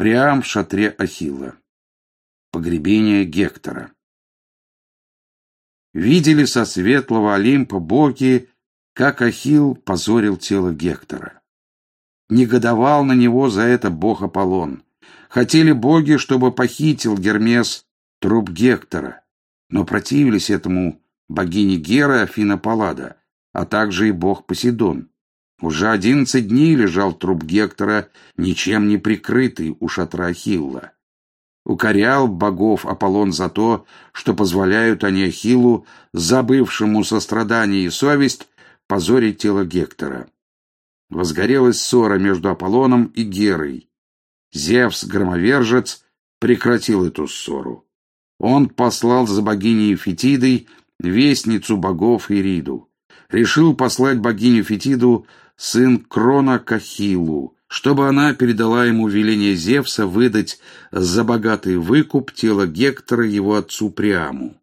Приам в шатре Ахилла. Погребение Гектора. Видели со светлого Олимпа боги, как Ахилл позорил тело Гектора. Негодовал на него за это бог Аполлон. Хотели боги, чтобы похитил Гермес труп Гектора, но противились этому богини Гера и Афина Паллада, а также и бог Посейдон. Уже 11 дней лежал труп Гектора, ничем не прикрытый, у шатра Ахилла. Укорял богов Аполлон за то, что позволяют они Ахиллу, забывшему сострадание и совесть, позорить тело Гектора. Возгорелась ссора между Аполлоном и Герой. Зевс, громовержец, прекратил эту ссору. Он послал за богиней Фетидой вестницу богов Ириду. Решил послать богиню Фетиду сын Крона к Ахиллу, чтобы она передала ему веление Зевса выдать за богатый выкуп тело Гектора его отцу Приаму.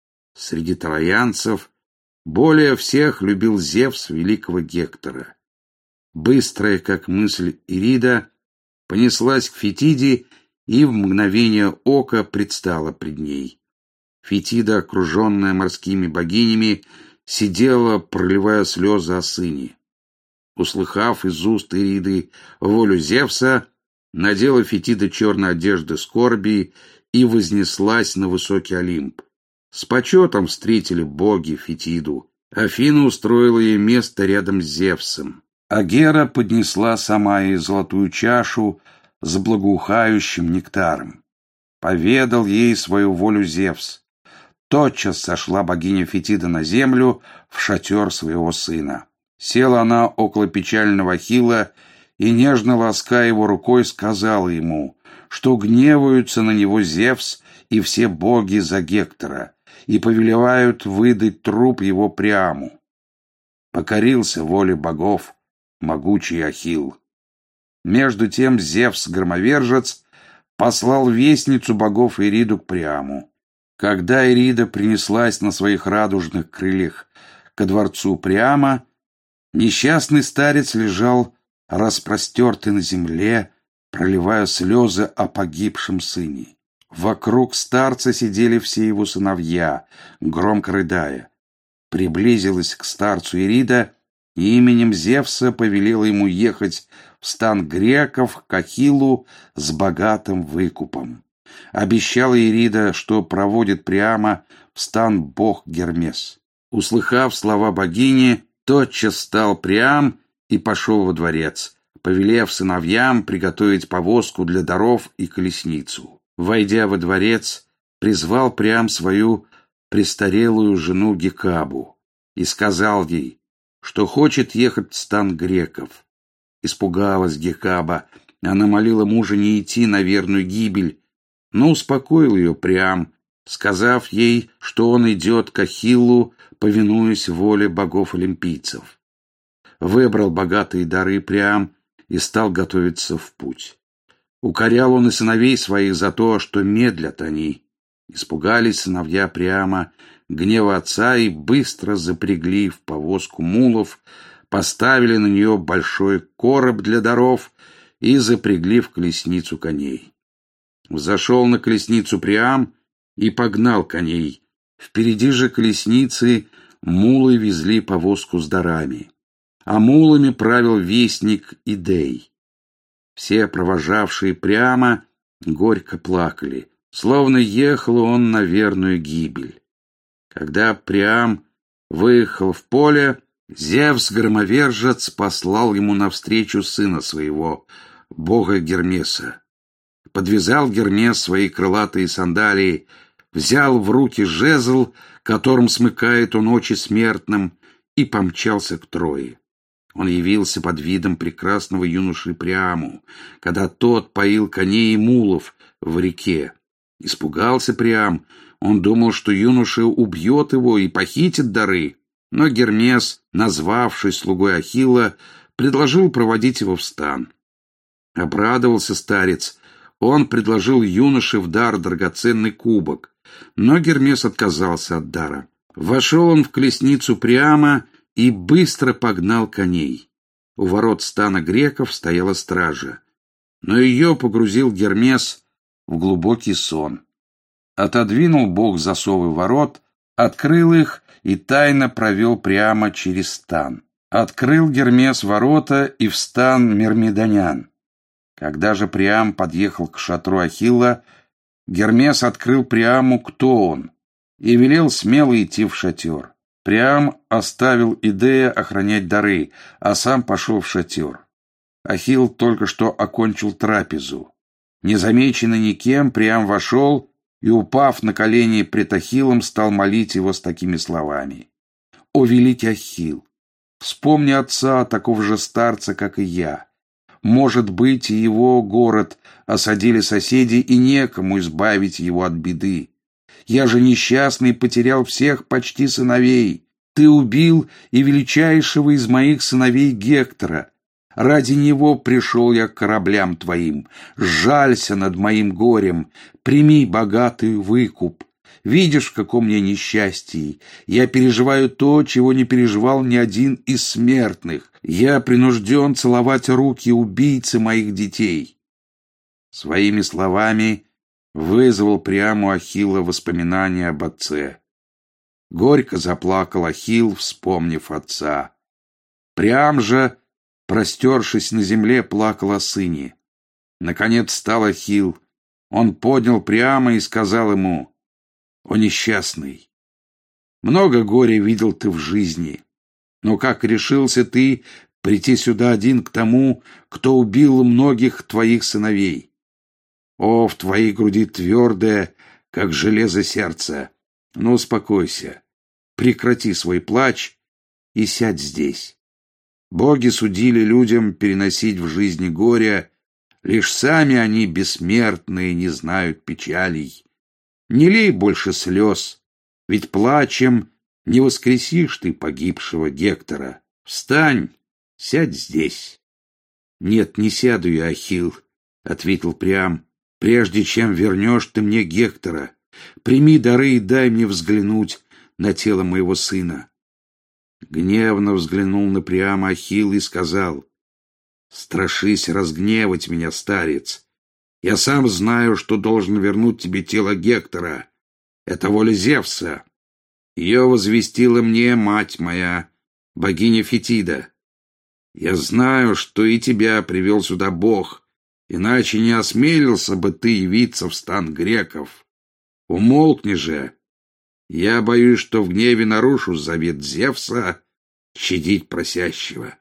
Среди троянцев более всех любил Зевс великого Гектора. Быстрая, как мысль, Ирида понеслась к Фетиде и в мгновение ока предстала пред ней. Фетида, окруженная морскими богинями, сидела, проливая слезы о сыне. Услыхав из уст Ириды волю Зевса, надела Фетида черные одежды скорби и вознеслась на высокий Олимп. С почетом встретили боги Фетиду. Афина устроила ей место рядом с Зевсом, а Гера поднесла сама ей золотую чашу с благоухающим нектаром. Поведал ей свою волю Зевс. Тотчас сошла богиня Фетида на землю в шатер своего сына. Села она около печального Ахилла и, нежно лаская его рукой, сказала ему, что гневаются на него Зевс и все боги за Гектора и повелевают выдать труп его Приаму. Покорился воле богов могучий Ахилл. Между тем Зевс-громовержец послал вестницу богов Ириду к Приаму. Когда Ирида принеслась на своих радужных крыльях ко дворцу Приама, несчастный старец лежал распростертый на земле, проливая слезы о погибшем сыне. Вокруг старца сидели все его сыновья, громко рыдая. Приблизилась к старцу Ирида и именем Зевса повелела ему ехать в стан греков к Ахиллу с богатым выкупом. Обещала Ирида, что проводит Приама в стан бог Гермес. Услыхав слова богини, тотчас встал Приам и пошел во дворец, повелев сыновьям приготовить повозку для даров и колесницу. Войдя во дворец, призвал Приам свою престарелую жену Гекабу и сказал ей, что хочет ехать в стан греков. Испугалась Гекаба, она молила мужа не идти на верную гибель, но успокоил ее Приам, сказав ей, что он идет к Ахиллу, повинуясь воле богов-олимпийцев. Выбрал богатые дары Приам и стал готовиться в путь. Укорял он и сыновей своих за то, что медлят они. Испугались сыновья Приама гнева отца и быстро запрягли в повозку мулов, поставили на нее большой короб для даров и запрягли в колесницу коней. Взошел на колесницу Приам и погнал коней. Впереди же колесницы мулы везли повозку с дарами, а мулами правил вестник Идей. Все провожавшие Приама горько плакали, словно ехал он на верную гибель. Когда Приам выехал в поле, Зевс-громовержец послал ему навстречу сына своего, бога Гермеса. Подвязал Гермес свои крылатые сандалии, взял в руки жезл, которым смыкает он очи смертным, и помчался к Трое. Он явился под видом прекрасного юноши Приаму, когда тот поил коней и мулов в реке. Испугался Приам, он думал, что юноша убьет его и похитит дары, но Гермес, назвавшись слугой Ахилла, предложил проводить его в стан. Обрадовался старец, он предложил юноше в дар драгоценный кубок, но Гермес отказался от дара. Вошел он в колесницу Приама и быстро погнал коней. У ворот стана греков стояла стража. но ее погрузил Гермес в глубокий сон. Отодвинул Бог засовы ворот, открыл их и тайно провел прямо через стан. Открыл Гермес ворота и в стан мирмидонян. Когда же Приам подъехал к шатру Ахилла, Гермес открыл Приаму, кто он, и велел смело идти в шатер. Приам оставил Идея охранять дары, а сам пошел в шатер. Ахилл только что окончил трапезу. Незамеченный никем, Приам вошел и, упав на колени пред Ахиллом, стал молить его с такими словами. «О великий Ахилл! Вспомни отца, такого же старца, как и я. Может быть, и его город осадили соседи, и некому избавить его от беды. Я же несчастный потерял всех почти сыновей. Ты убил и величайшего из моих сыновей Гектора. Ради него пришел я к кораблям твоим. Жалься над моим горем, прими богатый выкуп. Видишь, в каком я несчастье. Я переживаю то, чего не переживал ни один из смертных. Я принужден целовать руки убийцы моих детей». Своими словами вызвал Приаму Ахилла воспоминания об отце. Горько заплакал Ахилл, вспомнив отца. Приам же, простершись на земле, плакал о сыне. Наконец встал Ахилл. Он поднял Приама и сказал ему: «О несчастный! Много горя видел ты в жизни, но как решился ты прийти сюда один к тому, кто убил многих твоих сыновей? О, в твоей груди твердое, как железо, сердце! Но успокойся, прекрати свой плач и сядь здесь. Боги судили людям переносить в жизни горе, лишь сами они, бессмертные, не знают печалей. Не лей больше слез, ведь плачем не воскресишь ты погибшего Гектора. Встань, сядь здесь». «Нет, не сяду я, Ахилл», — ответил Приам, — «прежде чем вернешь ты мне Гектора. Прими дары и дай мне взглянуть на тело моего сына». Гневно взглянул на Приама Ахилл и сказал: «Страшись разгневать меня, старец. Я сам знаю, что должен вернуть тебе тело Гектора. Это воля Зевса. Ее возвестила мне мать моя, богиня Фетида. Я знаю, что и тебя привел сюда Бог, иначе не осмелился бы ты явиться в стан греков. Умолкни же. Я боюсь, что в гневе нарушу завет Зевса щадить просящего».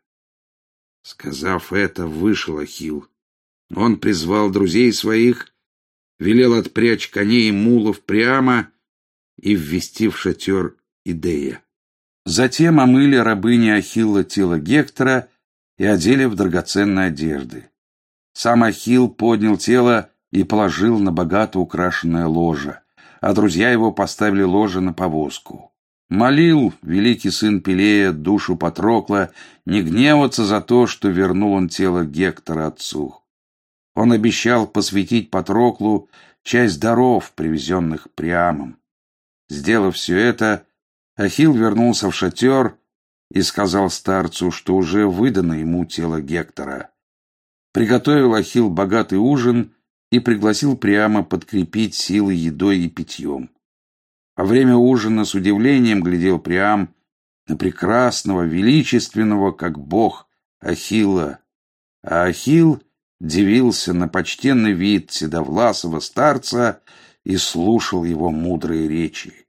Сказав это, вышел Ахилл. Он призвал друзей своих, велел отпрячь коней и мулов Приама и ввести в шатер Идея. Затем омыли рабыни Ахилла тело Гектора и одели в драгоценные одежды. Сам Ахилл поднял тело и положил на богато украшенное ложе, а друзья его поставили ложе на повозку. Молил великий сын Пелея душу Патрокла не гневаться за то, что вернул он тело Гектора отцу. Он обещал посвятить Патроклу часть даров, привезенных Приамом. Сделав все это, Ахилл вернулся в шатер и сказал старцу, что уже выдано ему тело Гектора. Приготовил Ахилл богатый ужин и пригласил Приама подкрепить силы едой и питьем. Во время ужина с удивлением глядел Приам на прекрасного, величественного, как бог, Ахилла, а Ахилл дивился на почтенный вид седовласого старца и слушал его мудрые речи.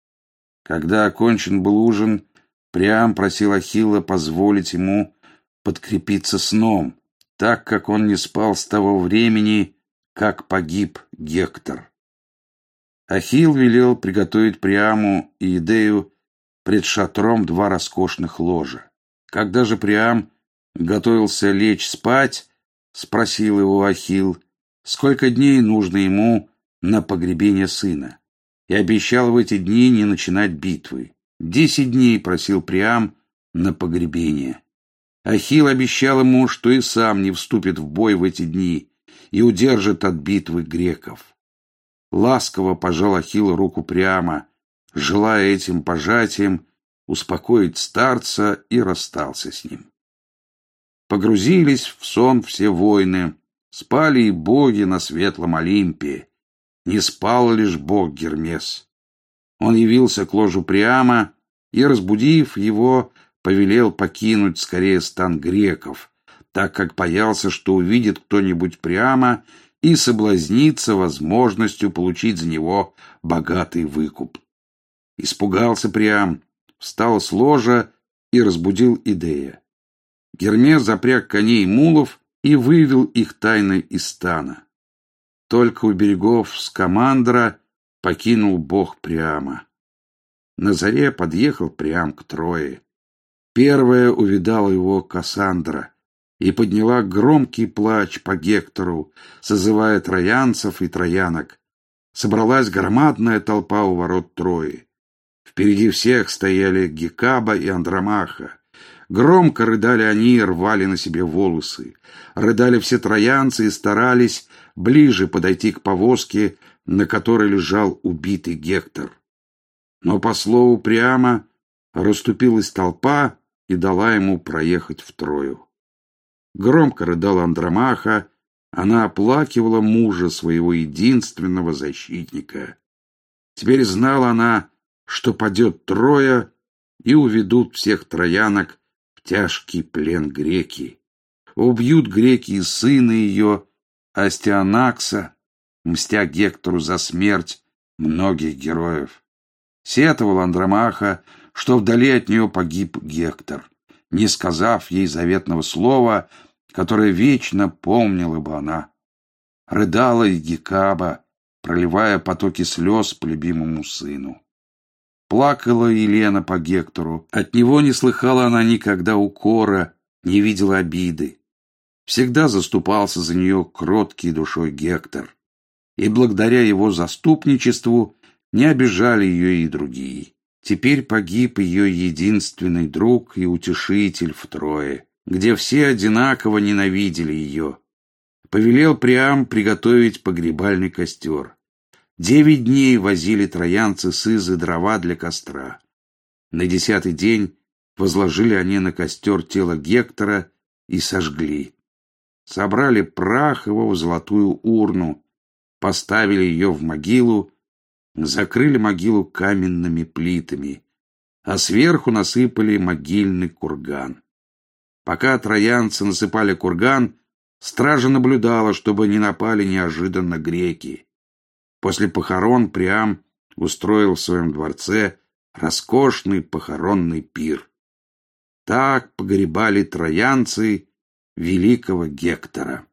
Когда окончен был ужин, Приам просил Ахилла позволить ему подкрепиться сном, так как он не спал с того времени, как погиб Гектор. Ахилл велел приготовить Приаму и Идею пред шатром 2 роскошных ложа. Когда же Приам готовился лечь спать, спросил его Ахилл, сколько дней нужно ему на погребение сына, и обещал в эти дни не начинать битвы. 10 дней просил Приам на погребение. Ахилл обещал ему, что и сам не вступит в бой в эти дни и удержит от битвы греков. Ласково пожал Ахилл руку Приама, желая этим пожатием успокоить старца, и расстался с ним. Погрузились в сон все воины, Спали и боги на светлом Олимпе, не спал лишь бог Гермес. Он явился к ложу Приама и, разбудив его, повелел покинуть скорее стан греков, так как боялся, что увидит кто-нибудь Приама и соблазнится возможностью получить за него богатый выкуп. Испугался Приам, встал с ложа и разбудил Идея. Гермес запряг коней и мулов и вывел их тайно из стана. Только у берегов Скамандра покинул бог Приама. На заре подъехал Приам к Трое. Первая увидала его Кассандра и подняла громкий плач по Гектору, созывая троянцев и троянок. Собралась громадная толпа у ворот Трои. Впереди всех стояли Гекаба и Андромаха. Громко рыдали они и рвали на себе волосы. Рыдали все троянцы и старались ближе подойти к повозке, на которой лежал убитый Гектор. Но по слову Приама расступилась толпа и дала ему проехать в Трою. Громко рыдала Андромаха, она оплакивала мужа, своего единственного защитника. Теперь знала она, что падет Троя и уведут всех троянок в тяжкий плен греки. Убьют греки и сына ее, Астианакса, мстя Гектору за смерть многих героев. Сетовала Андромаха, что вдали от нее погиб Гектор, не сказав ей заветного слова, которое вечно помнила бы она. Рыдала и Гекаба, проливая потоки слез по любимому сыну. Плакала Елена по Гектору. От него не слыхала она никогда укора, не видела обиды. Всегда заступался за нее кроткий душой Гектор. И благодаря его заступничеству не обижали ее и другие. Теперь погиб ее единственный друг и утешитель в Трое, где все одинаково ненавидели ее. Повелел Приам приготовить погребальный костер. 9 дней возили троянцы с Изы дрова для костра. На 10-й день возложили они на костер тело Гектора и сожгли. Собрали прах его в золотую урну, поставили ее в могилу, закрыли могилу каменными плитами, а сверху насыпали могильный курган. Пока троянцы насыпали курган, стража наблюдала, чтобы не напали неожиданно греки. После похорон Приам устроил в своем дворце роскошный похоронный пир. Так погребали троянцы великого Гектора.